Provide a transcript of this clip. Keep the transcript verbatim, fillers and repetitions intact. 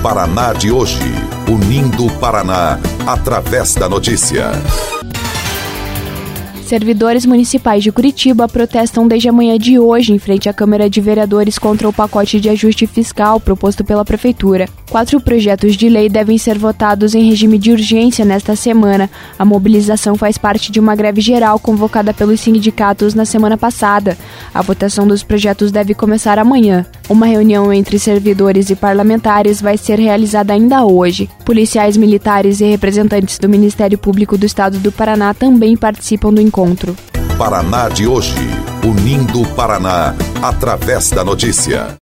Paraná de hoje, unindo o Paraná através da notícia. Servidores municipais de Curitiba protestam desde a manhã de hoje em frente à Câmara de Vereadores contra o pacote de ajuste fiscal proposto pela Prefeitura. Quatro projetos de lei devem ser votados em regime de urgência nesta semana. A mobilização faz parte de uma greve geral convocada pelos sindicatos na semana passada. A votação dos projetos deve começar amanhã. Uma reunião entre servidores e parlamentares vai ser realizada ainda hoje. Policiais militares e representantes do Ministério Público do Estado do Paraná também participam do encontro. Paraná de hoje, unindo o Paraná através da notícia.